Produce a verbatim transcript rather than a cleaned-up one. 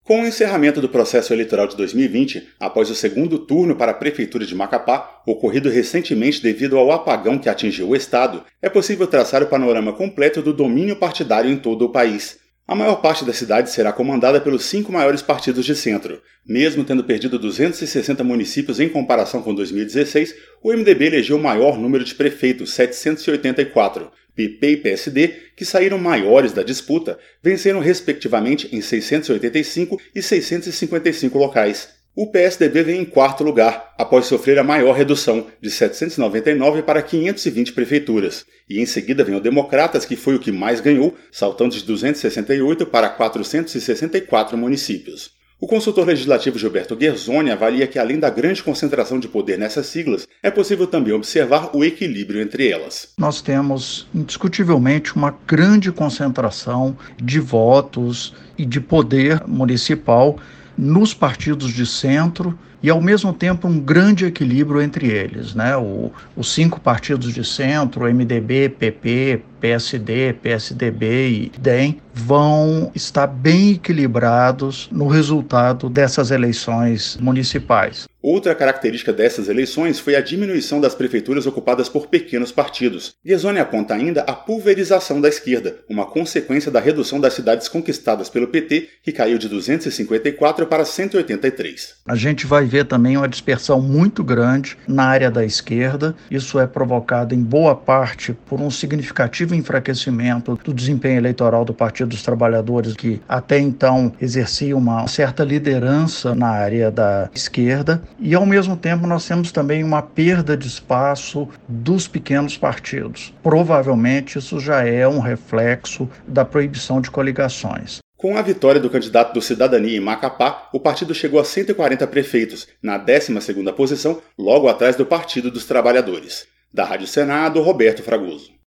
Com o encerramento do processo eleitoral de dois mil e vinte, após o segundo turno para a Prefeitura de Macapá, ocorrido recentemente devido ao apagão que atingiu o estado, é possível traçar o panorama completo do domínio partidário em todo o país. A maior parte da cidade será comandada pelos cinco maiores partidos de centro. Mesmo tendo perdido duzentos e sessenta municípios em comparação com dois mil e dezesseis, o M D B elegeu o maior número de prefeitos, setecentos e oitenta e quatro. P P e P S D, que saíram maiores da disputa, venceram respectivamente em seiscentos e oitenta e cinco e seiscentos e cinquenta e cinco locais. O P S D B vem em quarto lugar, após sofrer a maior redução, de setecentos e noventa e nove para quinhentas e vinte prefeituras. E em seguida vem o Democratas, que foi o que mais ganhou, saltando de duzentos e sessenta e oito para quatrocentos e sessenta e quatro municípios. O consultor legislativo Gilberto Guerzoni avalia que, além da grande concentração de poder nessas siglas, é possível também observar o equilíbrio entre elas. Nós temos, indiscutivelmente, uma grande concentração de votos e de poder municipal nos partidos de centro e, ao mesmo tempo, um grande equilíbrio entre eles, né? O, os cinco partidos de centro, M D B, P P, P S D, P S D B e D E M, vão estar bem equilibrados no resultado dessas eleições municipais. Outra característica dessas eleições foi a diminuição das prefeituras ocupadas por pequenos partidos. Guerzoni aponta ainda a pulverização da esquerda, uma consequência da redução das cidades conquistadas pelo P T, que caiu de duzentos e cinquenta e quatro para cento e oitenta e três. A gente vai ver também uma dispersão muito grande na área da esquerda. Isso é provocado em boa parte por um significativo enfraquecimento do desempenho eleitoral do Partido dos Trabalhadores, que até então exercia uma certa liderança na área da esquerda. E, ao mesmo tempo, nós temos também uma perda de espaço dos pequenos partidos. Provavelmente isso já é um reflexo da proibição de coligações. Com a vitória do candidato do Cidadania em Macapá, o partido chegou a cento e quarenta prefeitos, na décima segunda posição, logo atrás do Partido dos Trabalhadores. Da Rádio Senado, Roberto Fragoso.